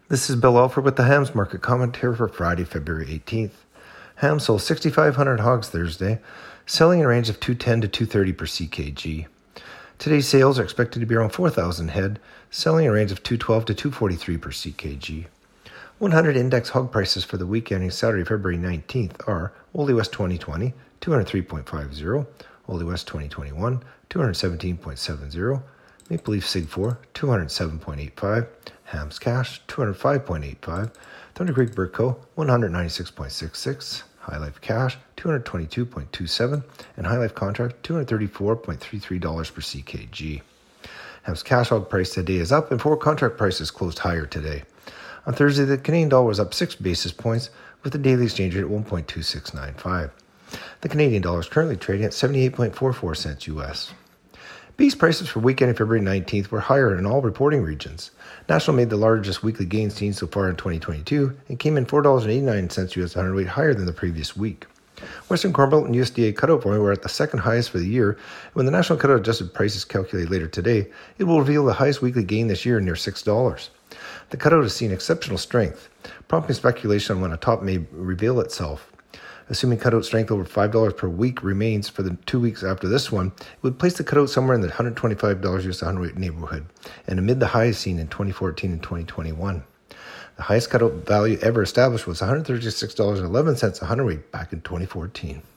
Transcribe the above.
This is Bill Alford with the Hams Market Commentary for Friday, February 18th. Hams sold 6,500 hogs Thursday, selling in a range of 210 to 230 per CKG. Today's sales are expected to be around 4,000 head, selling in a range of 212 to 243 per CKG. 100 index hog prices for the week ending Saturday, February 19th are Woolly West 2020, 203.50, Woolly West 2021, 217.70, Maple Leaf Sig 4, 207.85, Hams Cash, 205.85, Thunder Creek Burco, 196.66, High Life Cash, 222.27, and High Life Contract, $234.33 per CKG. Hams Cash hog price today is up, and forward contract prices closed higher today. On Thursday, the Canadian dollar was up 6 basis points, with the daily exchange rate at 1.2695. The Canadian dollar is currently trading at 78.44 cents US. Beef prices for weekend of February 19th were higher in all reporting regions. National made the largest weekly gain seen so far in 2022 and came in $4.89 US hundredweight higher than the previous week. Western Corn Belt and USDA cutout volume were at the second highest for the year. When the national cutout adjusted price is calculated later today, it will reveal the highest weekly gain this year, near $6. The cutout has seen exceptional strength, prompting speculation on when a top may reveal itself. Assuming cutout strength over $5 per week remains for the 2 weeks after this one, it would place the cutout somewhere in the $125 US hundredweight neighborhood, and amid the highs seen in 2014 and 2021. The highest cutout value ever established was $136.11 a hundredweight back in 2014.